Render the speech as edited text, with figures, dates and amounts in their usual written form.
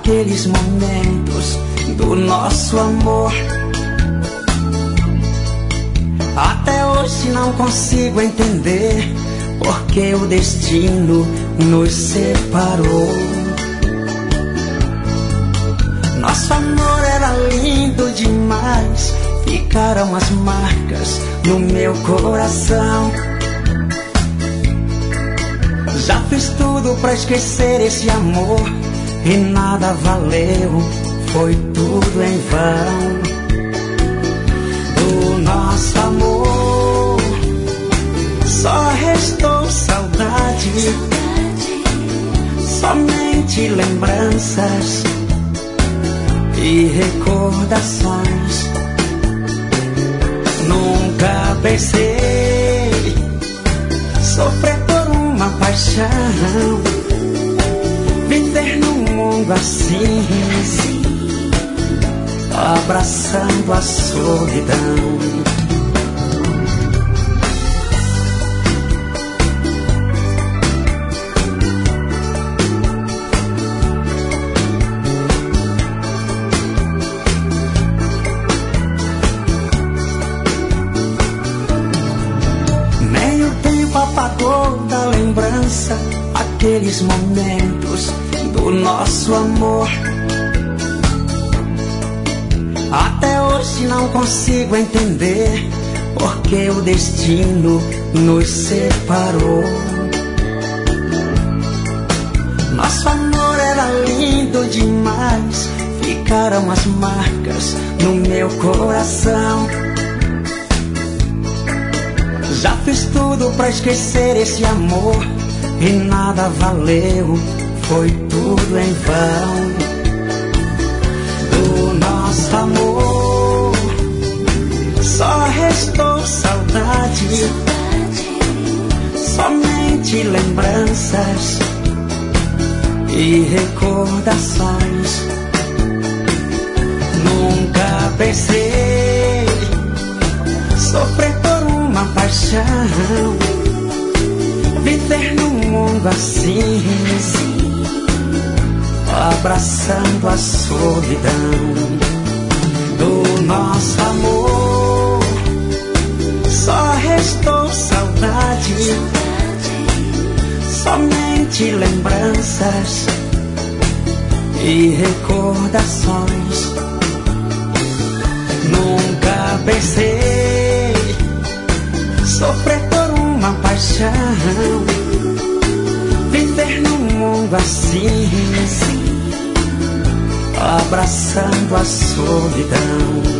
aqueles momentos do nosso amor. Até hoje não consigo entender porque o destino nos separou. Nosso amor era lindo demais, ficaram as marcas no meu coração. Já fiz tudo pra esquecer esse amor e nada valeu, foi tudo em vão. Do nosso amor só restou saudade, somente lembranças e recordações. Nunca pensei sofrer por uma paixão, viver num mundo assim, abraçando a solidão. Apagou da lembrança aqueles momentos do nosso amor. Até hoje não consigo entender porque o destino nos separou. Nosso amor era lindo demais, ficaram as marcas no meu coração. Já fiz tudo pra esquecer esse amor e nada valeu, foi tudo em vão. Do nosso amor só restou saudade, somente lembranças e recordações. Nunca pensei sofrer por uma paixão, viver num mundo assim, abraçando a solidão. Do nosso amor só restou saudade, somente lembranças e recordações. Nunca pensei sofrer por uma paixão, viver num mundo assim, abraçando a solidão.